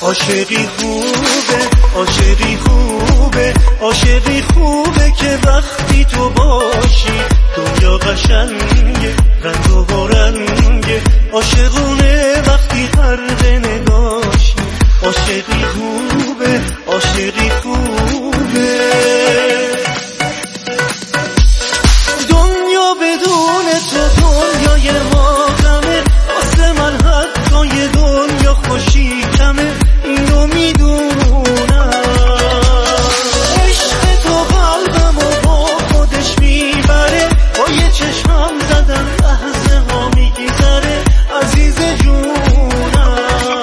عاشقی خوبه، عاشقی خوبه، عاشقی خوبه که وقتی تو باشی دنیا قشنگه، رنگ و رنگه، عاشقونه وقتی غرق نگاشی. عاشقی خوبه، عاشقی خوبه. دنیا بدون تو دنیای ما غمه، واسه من حتی یه دنیا خوشی کمه، اینو میدونم. عشق تو قلبمو با خودش میبره، با یه چشمم زدن لحظه ها میگذره، عزیز جونم.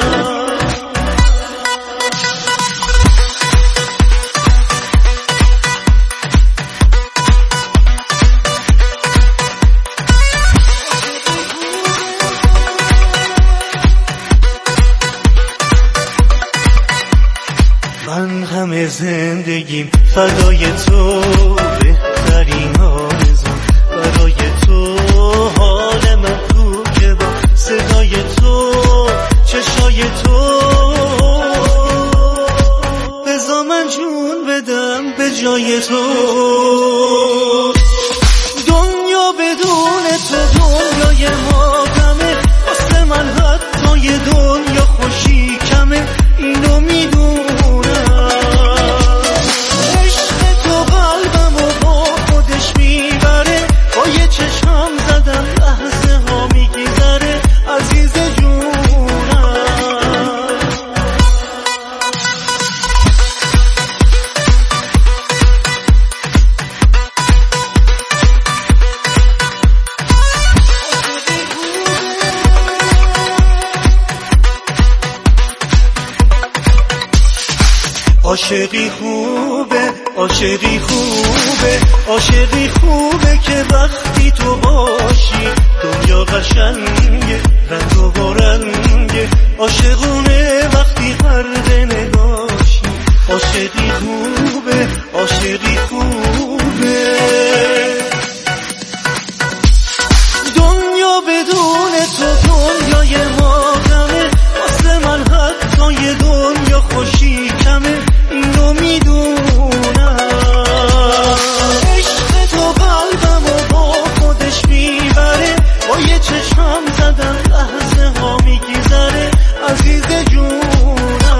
من همه زندگیم فدای تو، بهترین آرزوم برای تو، حال من تو که با صدای تو، چشای تو. بذار من جون بدم به جای تو. دنیا بدون تو دنیای ما غمه، واسه من حتی یه دنیا خوشی کمه، اینو میدونم. عاشقی خوبه، عاشقی خوبه، عاشقی خوبه که وقتی تو باشی دنیا قشنگه، رنگ و رنگه، عاشقونه وقتی غرق نگاشی. عاشقی خوبه، عاشقی خوبه. دنیا بدون تو دنیای ما غمه، واسه من حتی یه دنیا خوشی کمه، اینو میدونم. عشق تو قلبمو با خودش میبره، با یه چشمم زدن لحظه ها میگذره، عزیز جونم.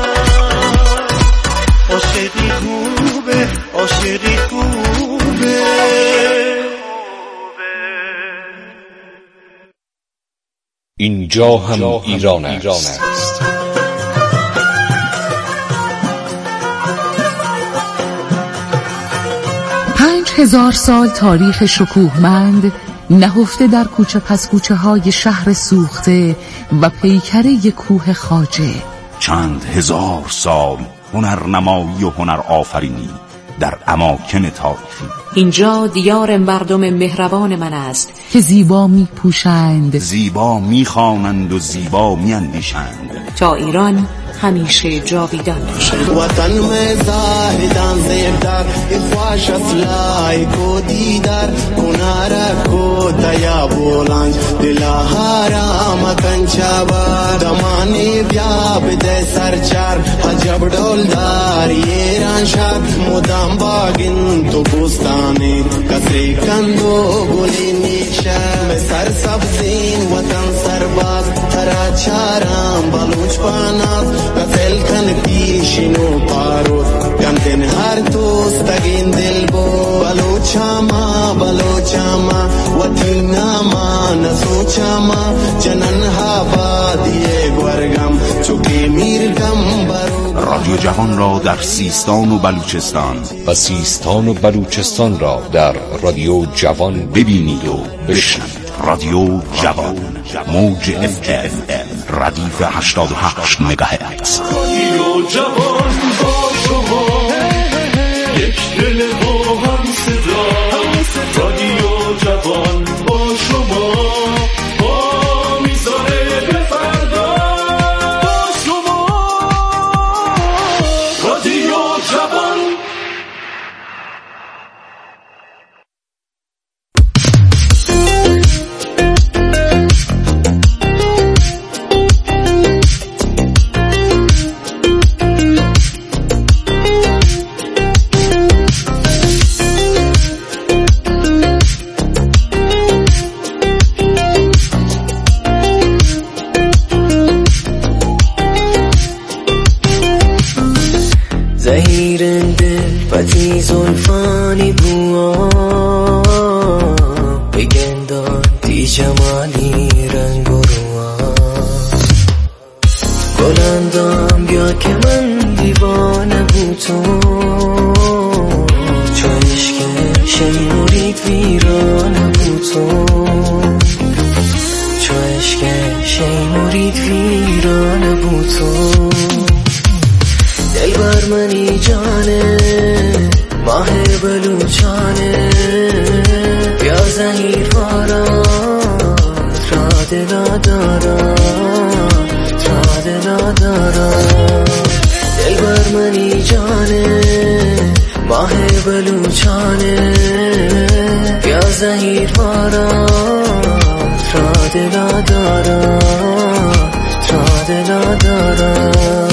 عاشقی خوبه، عاشقی خوبه. اینجا هم ایران است. 5000 سال تاریخ شکوهمند نهفته در کوچه پس کوچه های شهر سوخته و پیکره یک کوه خواجه. چند هزار سال هنرنمایی و هنر آفرینی در اماکن تاریخی. اینجا دیار مردم مهربان من است که زیبا می پوشند، زیبا می خوانند و زیبا می اندیشند، تا ایران همیشه جاویدان باشد. وطن میں زاہدان زیبدار افواش افلائی کو دیدار کنارا کو تیا بولانج دلہارا مکن چابا دمانی بیا بدے سرچار حجب ڈولدار ایران شاد مدام باگن تو بوستانی کسری کندو گلی نیشا میں سر سبزین وطن سرباز ترا چارام بلوچ پاناز قتل کن پیشینو پارو کمتن هر توستگین دل بو بلوچاما وطیناما نسوچاما جنن هابادیه گورگم چوکی میرگم برو. رادیو جوان را در سیستان و بلوچستان و سیستان و بلوچستان را در رادیو جوان ببینید و بشنوید. رادیو جوان موج FM ردیف 88 مگاهرتز. رادیو جوان با شما یک دل با هم صدا. رادیو جوان با شما با میزانه به فردا. با شما رادیو جوان. زهیرنده بطی زلفانی بوا بگندان دی جمالی رنگ و روا بلندم بیا که من دیوانه بود تو چو عشق شیمورید ویرانه بود تو چو عشق شیمورید ویرانه بود تو دل بر منی جانه ماه بلوچانه بیا زهیر وارات را دلا دارم را دلا دارم دل بر منی جانه ماه بلوچانه بیا زهیر وارات را دلا دارم را دلا دارم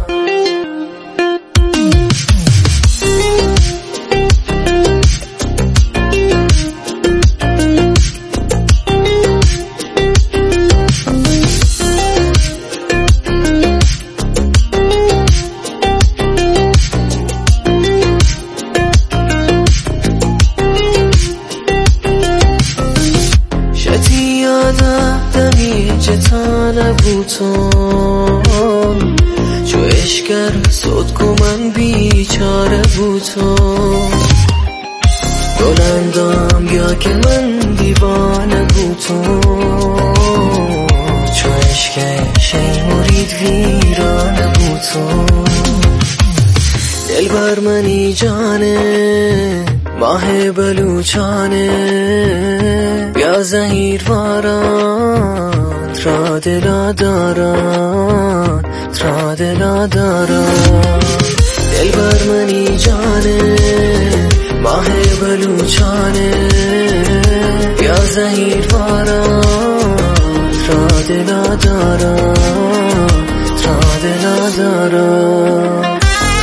چو اشکر صد کو من بیچاره بود تو بلندم بیا که من دیوانه بود تو چو عشق شیمورید ویرانه بود تو دل بر منی جانه ماه بلوچانه بیا زهیر وارات را دلا داران را دلا داران دل بر منی جانه ماه بلوچانه بیا زهیر وارات را دلا داران را دلا داران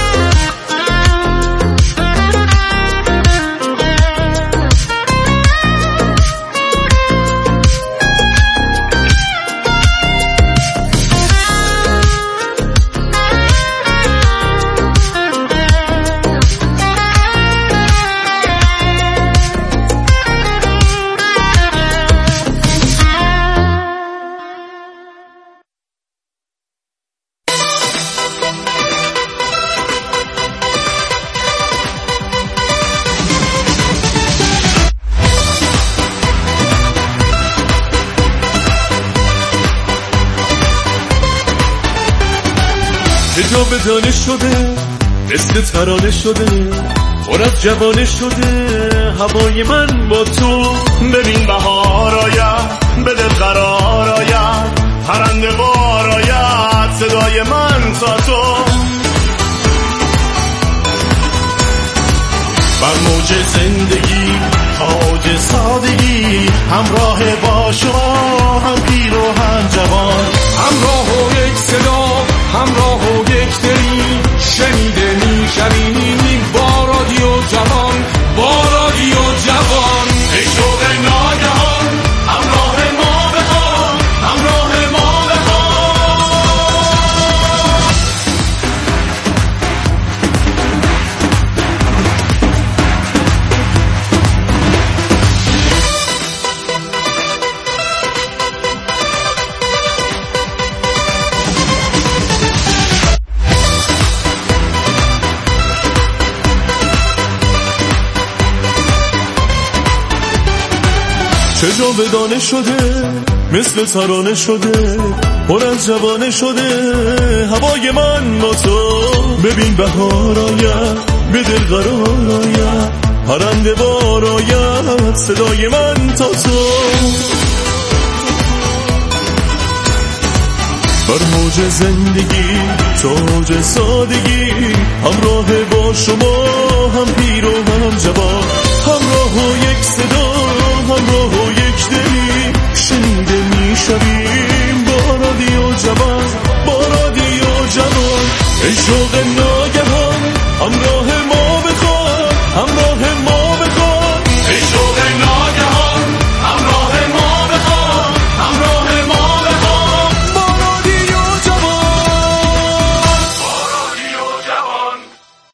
جا به دانه شده مثل ترانه شده پر از جوانه شده هوای من با تو ببین بهار آید به دل قرار آید پرنده بار آید صدای من تا تو بر موج زندگی تاج سادگی همراه با شما هم پیر و هم جوان همراه و یک صدا همراه و یک دلی شنیده میشویم با رادیو جوان با رادیو جوان ای شوق ناگهان همراه ما بخوان همراه ما بخوان چه جا به دانه شده مثل ترانه شده پر از جوانه شده هوای من با تو ببین بهار آید به دل قرار آید پرنده بار آید صدای من تا تو بر موج زندگی تاج سادگی همراه با شما هم پیر و هم جوان همراه و یک صدا همراه و یک دلی شنیده میشویم با رادیو جوان با رادیو جوان ای شوق ناگهان همراه ما بخوان همراه ما بخوان ای شوق ناگهان همراه ما بخوان همراه ما بخوان با رادیو جوان با رادیو جوان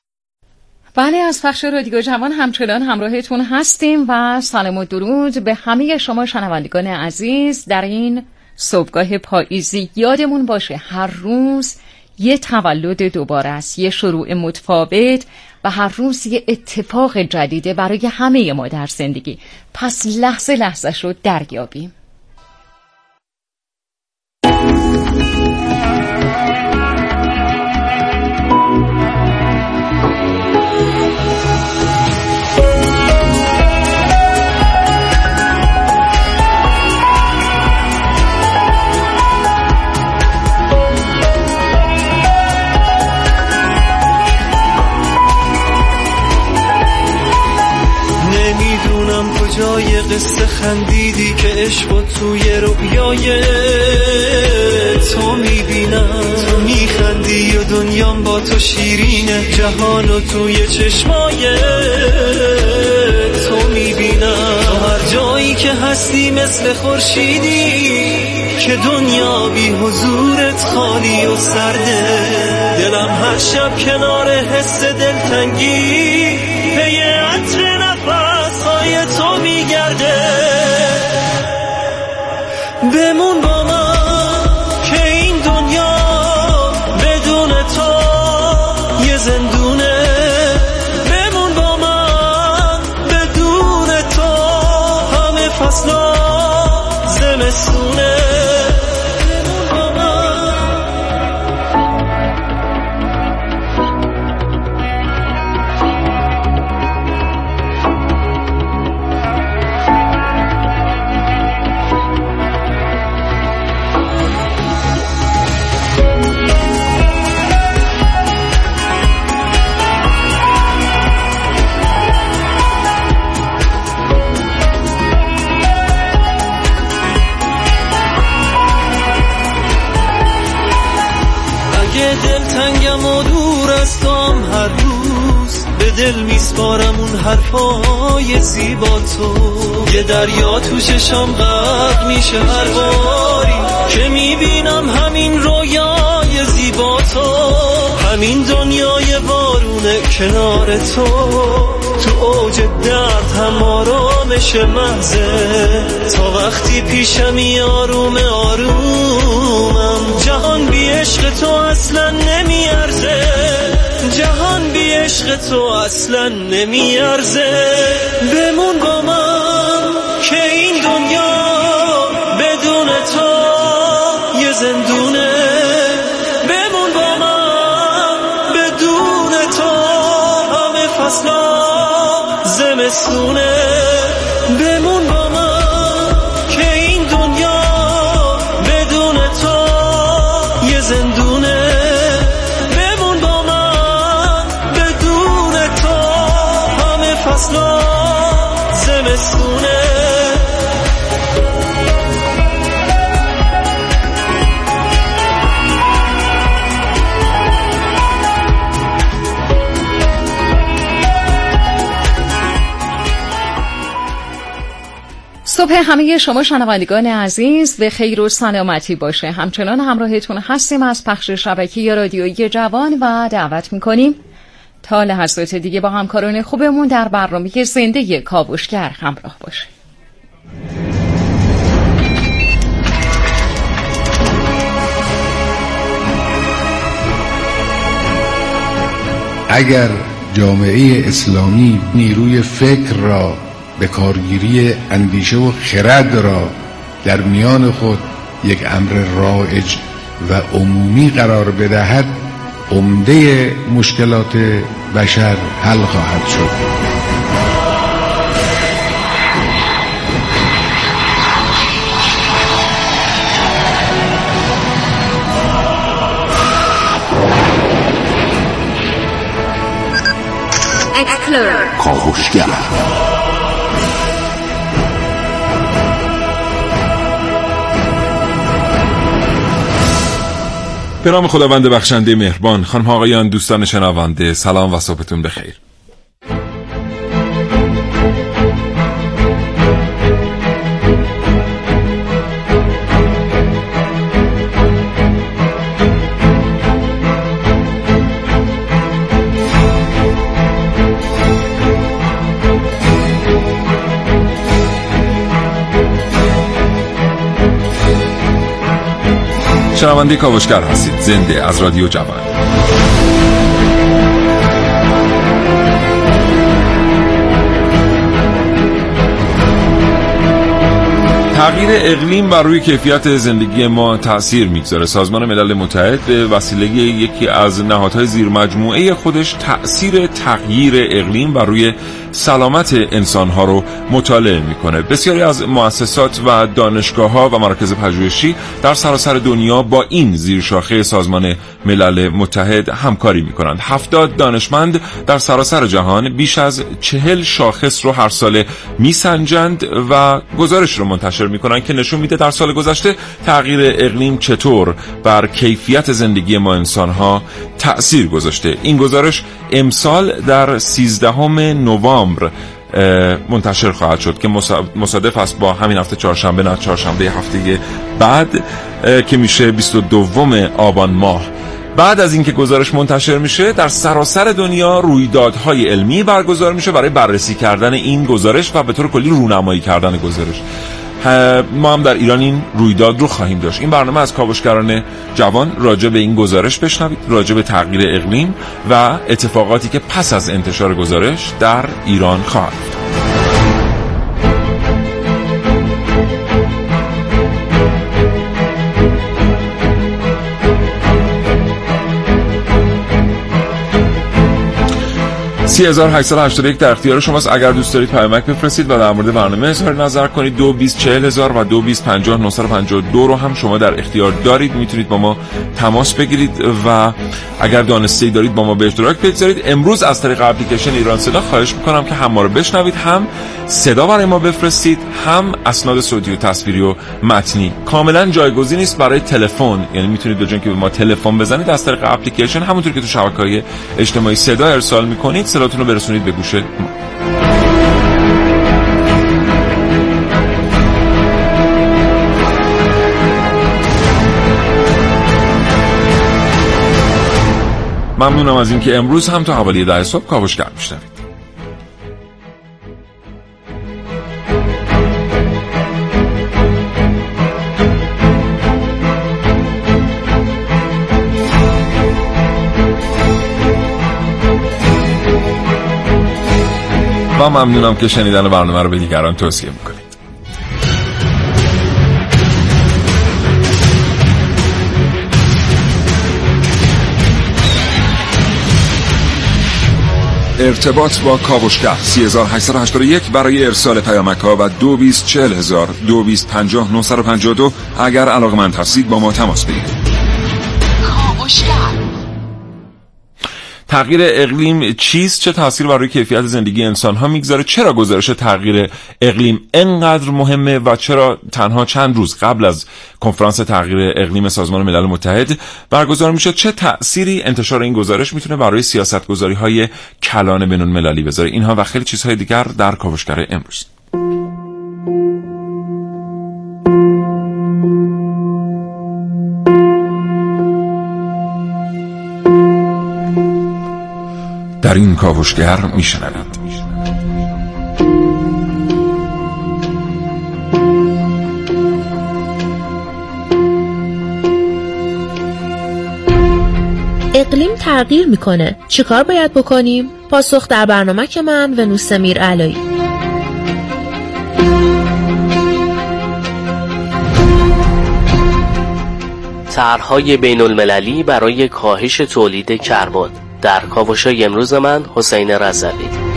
بله، از پخش رادیو جوان همچنان همراهتون هستیم و سلام و درود به همه شما شنوندگان عزیز در این صبحگاه پاییزی. یادمون باشه هر روز یه تولد دوباره است، یه شروع متفاوت و هر روز یه اتفاق جدیده برای همه ما در زندگی. پس لحظه لحظه رو دریابیم. جای قصه خندیدی که عشق توی رویای تو میبینم، تو میخندی و دنیام با تو شیرینه، جهان و توی چشمای تو میبینم. تو هر جایی که هستی مثل خورشیدی که دنیا بی حضورت خالی و سرده، دلم هر شب کنار حس دلتنگی پی عطر نفس‌های تو میگرده. بمون با من که این دنیا بدون تو یه زندونه، بمون با من بدون تو همه فصلا زمستونه. دلتنگم و دور از تو هم هر روز به دل میسپارم اون حرفای زیبا تو، یه دریا تو چشم غرق میشه هر باری که میبینم همین رویای زیبا تو، همین دنیای بارونه کنار تو، تو اوج درد هم آرامش محضه، تا وقتی پیشمی آروم آرومم، جهان بی عشق تو اصلا نمیارزه، جهان بی عشق تو اصلا نمیارزه. بمون با من که این دنیا بدون تو یه زندونه، بمون با من بدون تو همه فصلا زمستونه، بمون با من که این دنیا بدون تو یه زندونه، بمون با من بدون تو همه فصلا زمستونه. صبح همه شما شنوندگان عزیز به خیر و سلامتی باشه. همچنان همراهتون هستیم از پخش شبکه رادیویی جوان و دعوت میکنیم تا لحظات دیگه با همکاران خوبمون در برنامه زنده کاوشگر همراه باشه. اگر جامعه اسلامی نیروی فکر را به کارگیری اندیشه و خرد را در میان خود یک امر رایج و عمومی قرار بدهد، عمده مشکلات بشر حل خواهد شد. کاوشگر به نام خداوند بخشنده مهربان. خانم ها آقایان، دوستان شنونده، سلام و صبحتون بخیر. شنونده کاوشگر هستید، زنده از رادیو جوان. تغییر اقلیم بر روی کیفیت زندگی ما تأثیر میگذاره. سازمان ملل متحد به وسیله یکی از نهادهای زیر مجموعه خودش تأثیر تغییر اقلیم بر روی سلامت انسانها رو مطالعه میکنه. بسیاری از مؤسسات و دانشگاه‌ها و مراکز پژوهشی در سراسر دنیا با این زیرشاخه سازمان ملل متحد همکاری میکنند. 70 دانشمند در سراسر جهان بیش از 40 شاخص رو هر ساله میسنجند و گزارش رو منتشر میکنن که نشون میده در سال گذشته تغییر اقلیم چطور بر کیفیت زندگی ما انسانها تأثیر گذاشته. این گزارش امسال در 13 نوامبر منتشر خواهد شد که مصادف است با همین هفته چهارشنبه، نه چهارشنبه هفته بعد که میشه 22 آبان ماه. بعد از اینکه گزارش منتشر میشه در سراسر دنیا رویدادهای علمی برگزار میشه برای بررسی کردن این گزارش و به طور کلی رونمایی کردن گزارش. ما هم در ایران این رویداد رو خواهیم داشت. این برنامه از کاوشگران جوان راجع به این گزارش بشنوید، راجع به تغییر اقلیم و اتفاقاتی که پس از انتشار گزارش در ایران خواهد بود. 3881 در اختیار شماست. اگر دوست دارید پیامک بفرستید و در مورد برنامه اظهار نظر کنید 224000 و 2250 رو هم شما در اختیار دارید. میتونید با ما تماس بگیرید و اگر دانسته‌ای دارید با ما به اشتراک بگذارید. امروز از طریق اپلیکیشن ایران صدا خواهش میکنم که هم ما رو بشنوید، هم صدا برای ما بفرستید، هم اسناد صوتی و تصویری و متنی. کاملا جایگزین است برای تلفن، یعنی میتونید به جای اینکه به ما تلفن بزنید از طریق اپلیکیشن همونطور که تو شبکه‌های اجتماعی صدا ارسال میکنید صداتون رو برسونید به گوش ما. ممنونم از اینکه امروز هم تا حوالی 10 صبح کاوشگر میشنوید. و ممنونم که شنیدن برنامه رو به دیگران توصیه میکنید. ارتباط با کاوشگر 3881 برای ارسال پیامک‌ها و 224000 2250 اگر علاقه‌مند هستید با ما تماس بگیرید. کاوشگر. تغییر اقلیم چیست؟ چه تأثیر بر روی کیفیت زندگی انسان‌ها میگذاره؟ چرا گزارش تغییر اقلیم انقدر مهمه و چرا تنها چند روز قبل از کنفرانس تغییر اقلیم سازمان ملل متحد برگزار میشه؟ چه تأثیری انتشار این گزارش میتونه برای سیاست‌گذاری‌های کلان بین‌المللی بذاره؟ اینها و خیلی چیزهای دیگر در کاوشگر امروز. در این کاوشگر میشنوید. اقلیم تغییر میکنه. چیکار باید بکنیم؟ پاسخ در برنامه که من ونوس میرعلایی. طرح‌های بین‌المللی برای کاهش تولید کربن. در کاوش‌های امروز من حسین رضوی.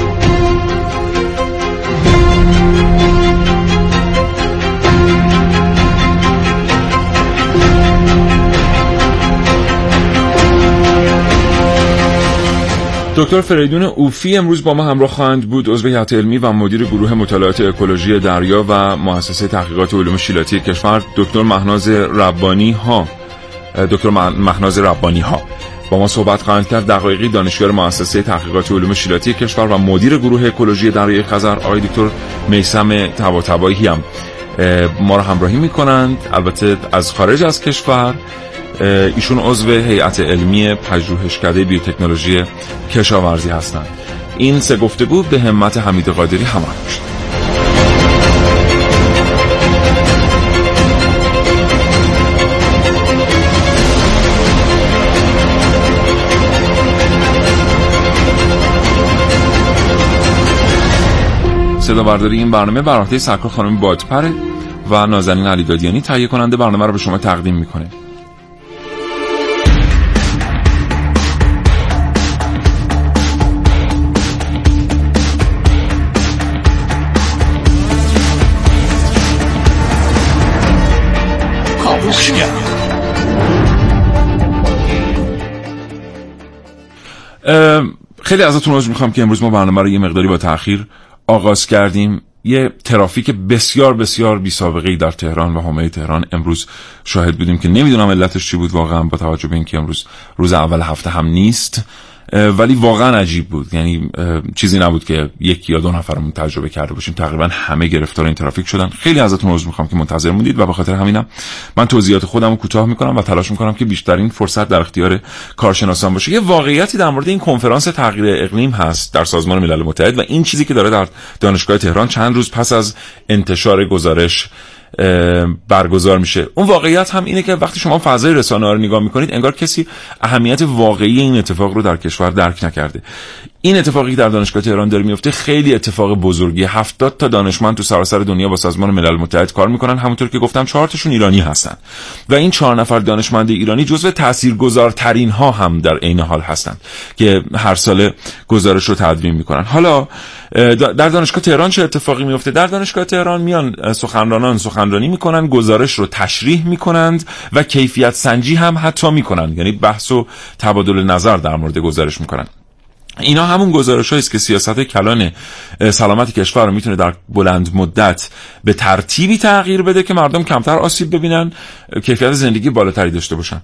دکتر فریدون اوفی امروز با ما همراه خواهند بود، عضو هیئت علمی و مدیر گروه مطالعات اکولوژی دریا و مؤسسه تحقیقات علوم شیلاتی کشور. دکتر مهناز ربانی ها با ما صحبت خواهند کرد. دقایقی دانشیار مؤسسه تحقیقات علوم شیلاتی کشور و مدیر گروه اکولوژی دریای خزر آقای دکتر میثم طباطبایی هم ما را همراهی میکنند، البته از خارج از کشور. ایشون عضو هیئت علمی پژوهشکده بیوتکنولوژی کشاورزی هستند. این سه گفتگو به همت حمید قادری همراه شد. صدا برداری این برنامه بر عهده سرکار خانم بادپره و نازنین علیدادیانی تهیه کننده برنامه رو به شما تقدیم میکنه. خیلی ازتون عذر میخوام که امروز ما برنامه رو یه مقداری با تأخیر آغاز کردیم. یه ترافیک بسیار بسیار بی سابقه‌ای در تهران و حومه تهران امروز شاهد بودیم که نمیدونم علتش چی بود واقعا، با توجه به اینکه امروز روز اول هفته هم نیست، ولی واقعا عجیب بود. یعنی چیزی نبود که یکی یا دو نفرمون تجربه کرده باشیم، تقریبا همه گرفتار این ترافیک شدن. خیلی ازتون عذر میخوام که منتظر موندید و به خاطر همینم من توضیحات خودم رو کوتاه میکنم و تلاش میکنم که بیشترین فرصت در اختیار کارشناسان باشه. یه واقعیتی در مورد این کنفرانس تغییر اقلیم هست در سازمان ملل متحد و این چیزی که داره در دانشگاه تهران چند روز پس از انتشار گزارش برگزار میشه. اون واقعیت هم اینه که وقتی شما فضای رسانه‌ها رو نگاه میکنید انگار کسی اهمیت واقعی این اتفاق رو در کشور درک نکرده. این اتفاقی که در دانشگاه تهران داره میفته خیلی اتفاق بزرگی. 70 تا دانشمند تو سراسر دنیا با سازمان ملل متحد کار میکنن، همونطور که گفتم 4 تاشون ایرانی هستن و این 4 نفر دانشمند ایرانی جزو تاثیرگذارترین ها هم در عین حال هستن که هر سال گزارش رو تدوین میکنن. حالا در دانشگاه تهران چه اتفاقی میفته؟ در دانشگاه تهران میان سخنرانان سخنرانی میکنن، گزارش رو تشریح میکنند و کیفیت سنجی هم حتی میکنن، یعنی بحث و تبادل نظر در مورد گزارش میکنن. اینا همون گزارش‌هایی است که سیاست کلان سلامت کشور رو میتونه در بلند مدت به ترتیبی تغییر بده که مردم کمتر آسیب ببینن، کیفیت زندگی بالاتری داشته باشن.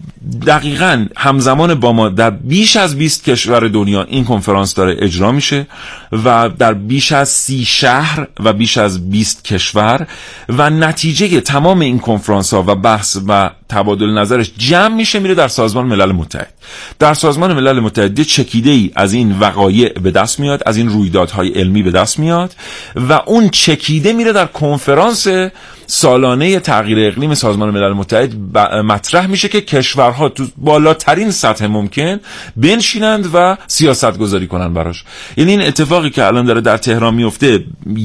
دقیقاً همزمان با ما در بیش از 20 کشور دنیا این کنفرانس داره اجرا میشه و در بیش از 30 شهر و بیش از 20 کشور و نتیجه تمام این کنفرانس‌ها و بحث و تبادل نظرش جمع میشه میره در سازمان ملل متحد. در سازمان ملل متحد چکیده‌ای از این وقایع به دست میاد، از این رویدادهای علمی به دست میاد و اون چکیده میره در کنفرانس سالانه تغییر اقلیم سازمان ملل متحد مطرح میشه که کشورها تو بالاترین سطح ممکن بنشینند و سیاست گذاری کنن براش. یعنی این اتفاقی که الان داره در تهران میفته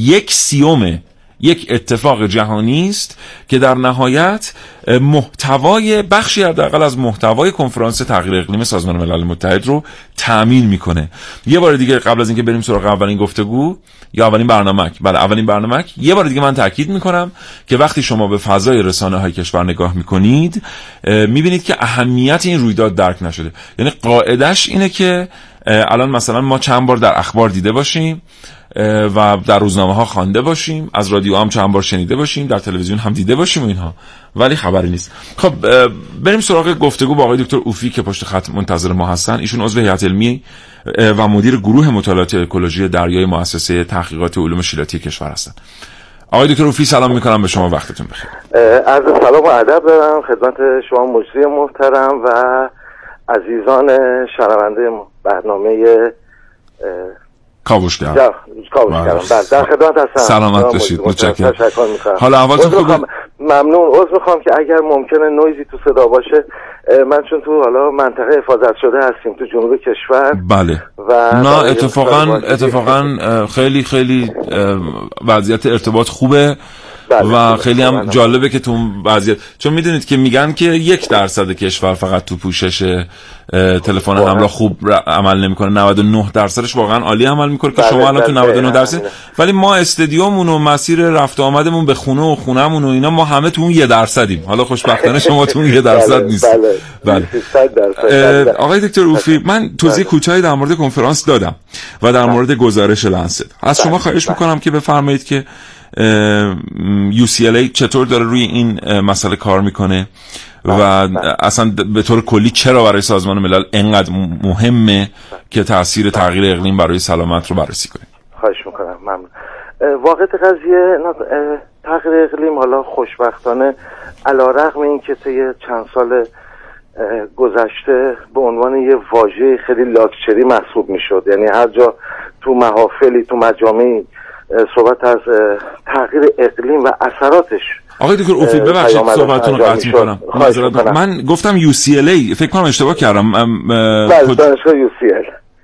1/30 یک اتفاق جهانی است که در نهایت محتوای بخشی حداقل از محتوای کنفرانس تغییر اقلیم سازمان ملل متحد رو تأمین میکنه. یه بار دیگه قبل از اینکه بریم سراغ اولین گفتگو یا اولین برنامه یه بار دیگه من تاکید میکنم که وقتی شما به فضای رسانه‌های کشور نگاه میکنید میبینید که اهمیت این رویداد درک نشده. یعنی قاعدش اینه که الان مثلا ما چند بار در اخبار دیده باشیم و در روزنامه ها خوانده باشیم، از رادیو هم چند بار شنیده باشیم، در تلویزیون هم دیده باشیم و اینها، ولی خبری نیست. خب بریم سراغ گفتگو با آقای دکتر اوفی که پشت خط منتظر ما هستن. ایشون عضو هیئت علمی و مدیر گروه مطالعات اکولوژی دریای مؤسسه تحقیقات علوم شیلاتی کشور هستن. آقای دکتر اوفی سلام میکنم به شما، وقتتون بخیر. عرض سلام و ادب دارم خدمت شما مجری محترم و عزیزان شنونده برنامه کاوشگر. در خدمت هستم. سلامت باشید. متشکرم. حالا احوالتون خوبه؟ ممنون. عذر میخوام که اگر ممکنه نویزی تو صدا باشه، من چون تو حالا منطقه حفاظت شده هستیم تو جنوب کشور. بله. و نه اتفاقا خیلی خیلی وضعیت ارتباط خوبه. و خیلی هم جالبه که تو وضعیت، چون میدونید که میگن که 1% کشور فقط تو پوشش تلفن همراه خوب عمل نمیکنه، 99% واقعا عالی عمل میکنه که شما الان تو 99%، ولی ما استادیوممون و مسیر رفت و آمدمون به خونه و خونمون و اینا ما همه تو اون 1%. حالا خوشبختانه شما تو اون 1% نیست. بله. آقای دکتر اوفی، من توضیح کوتاهی در مورد کنفرانس دادم و در مورد گزارش لنست. از شما خواهش میکنم که بفرمایید که UCLA چطور داره روی این مسئله کار میکنه و اصلا به طور کلی چرا برای سازمان ملل اینقدر مهمه که تاثیر تغییر اقلیم برای سلامت رو بررسی کنیم. خواهش میکنم. ممنون. واقعیت قضیه تغییر اقلیم حالا خوشبختانه علیرغم اینکه طی چند سال گذشته به عنوان یه واژه خیلی لاکچری محسوب میشد، یعنی هر جا تو محافلی تو مجامعی صحبت از تغییر اقلیم و اثراتش. آقای دکتر اوفی ببخشید صحبتتون رو قطع می‌کنم. من گفتم UCLA، فکر کنم اشتباه کردم. دانشگاه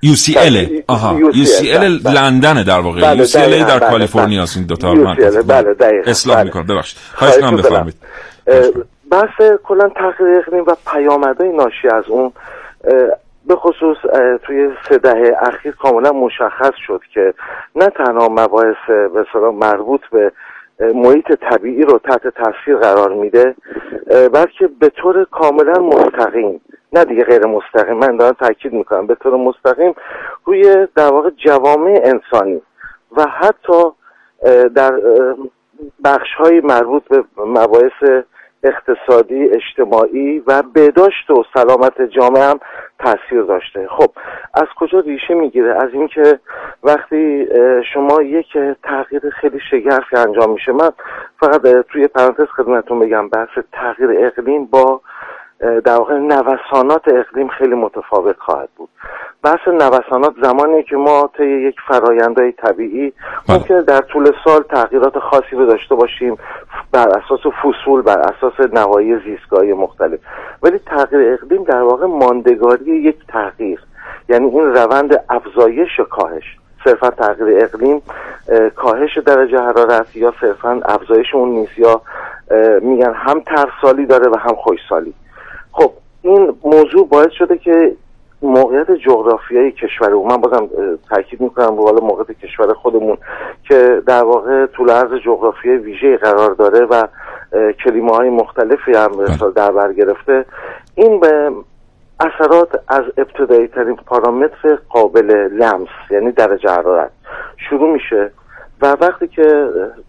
UCL لندن در واقع. UCLA در کالیفرنیا است. این دو تا بله دقیقاً. اصلاح می‌کنم ببخشید. خواهش می‌کنم بفرمایید. بحث کلا تغییر اقلیم و پیامدهای ناشی از اون به خصوص توی 3 دهه اخیر کاملا مشخص شد که نه تنها مباحث به اصطلاح مربوط به محیط طبیعی رو تحت تاثیر قرار میده، بلکه به طور کاملا مستقیم، نه دیگه غیر مستقیم، من دارم تاکید میکنم، به طور مستقیم روی در واقع جوامع انسانی و حتی در بخش‌های مربوط به مباحث اقتصادی، اجتماعی و بهداشت و سلامت جامعه هم تاثیر داشته. خب از کجا ریشه میگیره؟ از اینکه وقتی شما یک تغییر خیلی شگرفی انجام میشه، من فقط توی پرانتز خدمتتون بگم بحث تغییر اقلیم با در واقع نوسانات اقلیم خیلی متفاوت خواهد بود. بحث نوسانات زمانی که ما طی یک فرآیندهای طبیعی ممکنه در طول سال تغییرات خاصی رو داشته باشیم بر اساس فصول، بر اساس نواحی زیستگاهی مختلف، ولی تغییر اقلیم در واقع ماندگاری یک تغییر، یعنی این روند افزایش و کاهش. صرفا تغییر اقلیم کاهش درجه حرارت یا صرفا افزایش اون نیست، یا میگن هم ترسالی داره و هم خوشسالی. خب این موضوع باعث شده که موقعیت جغرافیایی کشور، من بازم تاکید میکنم رو موقعیت کشور خودمون که در واقع طول عرض جغرافیایی ویژه‌ای قرار داره و کلیمه‌های مختلفی هم در بر گرفته، این به اثرات از ابتدایی ترین پارامتر قابل لمس یعنی درجه حرارت شروع میشه و وقتی که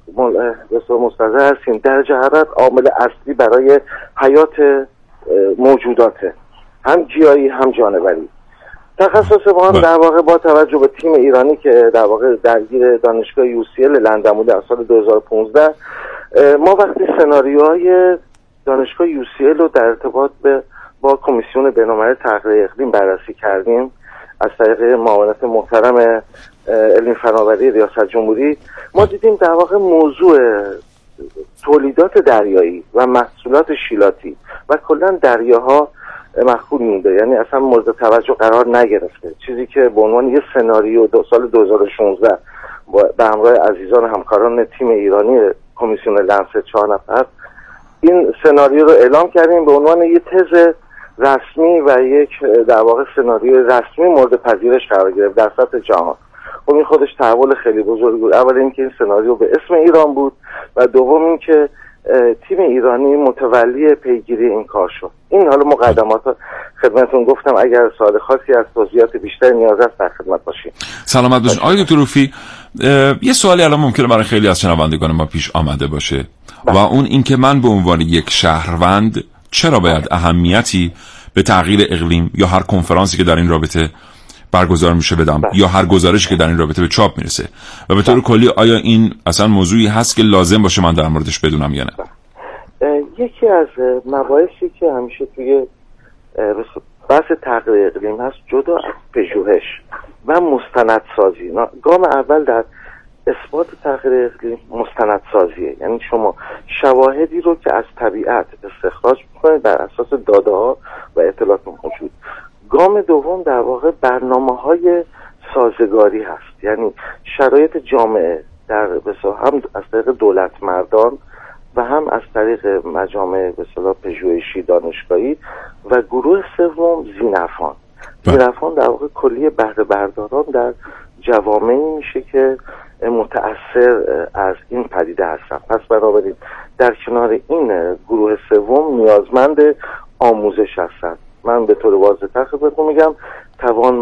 مستحضر هستیم درجه حرارت عامل اصلی برای حیات موجوداته، هم گیاهی هم جانوری. تخصص ما هم در واقع با توجه به تیم ایرانی که در واقع درگیر دانشگاه UCL لندن بود در سال 2015، ما وقتی سناریوهای دانشگاه UCL رو در ارتباط با کمیسیون بین‌المللی تغییر اقلیم بررسی کردیم از طریق معاونت محترم علمی فناوری ریاست جمهوری، ما دیدیم در واقع موضوع تولیدات دریایی و محصولات شیلاتی و کلا دریاها مخفول مونده، یعنی اصلا مورد توجه قرار نگرفته. چیزی که به عنوان یه سناریو سال 2016 به همراه عزیزان همکاران تیم ایرانی کمیسیون لنست 4 نفر این سناریو رو اعلام کردیم به عنوان یه تز رسمی و یک در واقع سناریو رسمی مورد پذیرش قرار گرفت در سطح جهان. خب این خودش تحول خیلی بزرگی بود. اول اینکه این سناریو به اسم ایران بود و دوم اینکه تیم ایرانی متولی پیگیری این کار شد. این حالا مقدمات خدمتتون گفتم، اگر سوال خاصی از توضیحات بیشتر نیاز است در خدمت باشیم. سلامت باشین. آقای دکتر روفی، یه سوالی الان ممکنه برای خیلی از شنوندگان ما پیش آمده باشه و اون اینکه من به عنوان یک شهروند چرا باید اهمیتی به تغییر اقلیم یا هر کنفرانسی که در این رابطه برگزار میشه بدم یا هر گزارشی که در این رابطه به چاپ میرسه و به طور کلی آیا این اصلا موضوعی هست که لازم باشه من در موردش بدونم یا نه؟ یکی از مباحثی که همیشه توی بحث تغییر اقلیم هست جدا از پژوهش و مستندسازی. گام اول در اثبات تغییر اقلیم مستندسازیه، یعنی شما شواهدی رو که از طبیعت استخراج میکنید بر اساس داده ها و اطلاعات موجود. گام دوم در واقع برنامه‌های سازگاری هست، یعنی شرایط جامعه در هم از طریق دولت مردان و هم از طریق مجامع به اصطلاح پژوهشی دانشگاهی و گروه سوم زینفان. زینفان در واقع کلیه بهره برداران در جوامعی میشه که متأثر از این پدیده هستن. پس بنابراین در کنار این گروه سوم نیازمند آموزش هستن. من به طور واضح‌تر خدمتتون میگم توان